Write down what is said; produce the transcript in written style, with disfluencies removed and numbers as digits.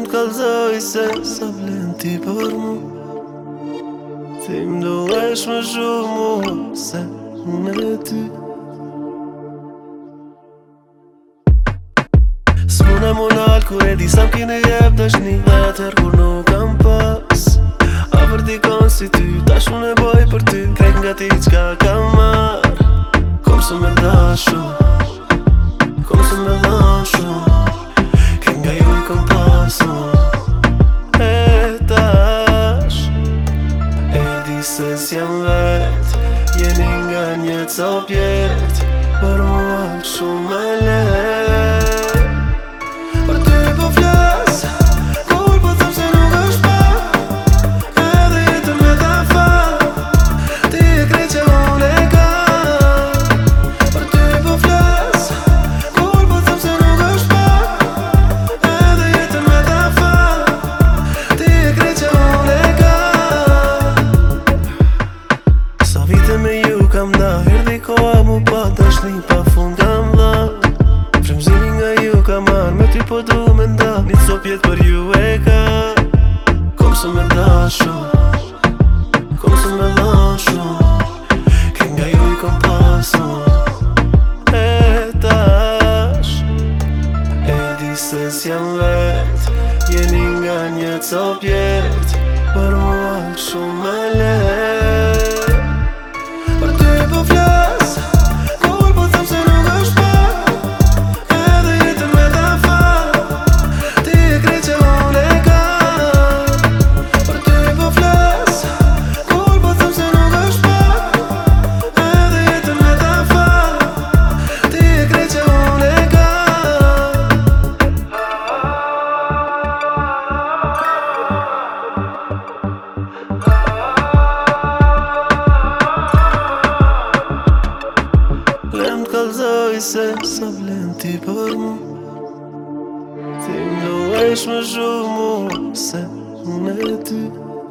Lem t'kallzoj se sa vlen ti për mu. Ti m'duhesh më shumë se unë e ty. S'muna mu nalë kur e di sa m'kine jep dashni. Dhe atër kur nuk kam pas a për dikon si ty, tash unë e boj për ty. Krejt nga ti qka kam marr, kom se me dashu, kom se me dashu. Krejt nga ju i kom pasu. E tash e di se s'jam vet, jeni nga një copjet, për mua shumë me let. Për ty po flas, kur po thëm se nuk është pa, edhe jetën me ta fal, ti e krejt që unë e kam. Për ty po flas, kur po thëm se nuk është pa, edhe jetën me ta fal, ti e krejt që unë e kam. Sa vite me ju kam da, herdi koha mu pa dashni, pa fund kam dha. Frymëzimi nga ju ka marrë, me ty po du me nda, një copjet për ju e ka. Kom se me dashu, kom se me dashu. Krejt nga ju i kom pasu. E tash e di se s'jam vet, jeni nga një copjet, për mua shumë me let. Për ty po flas, kur po thëm se nuk është pa, edhe jetën me ta fal, ti e krejt që unë e kam. Për ty po flas, kur po thëm se nuk është pa, edhe jetën me ta fal, ti e krejt që unë e kam. Lem t'kallzoj se sa vlen ti për mu. Ti m'duhesh më shumë se unë e ty.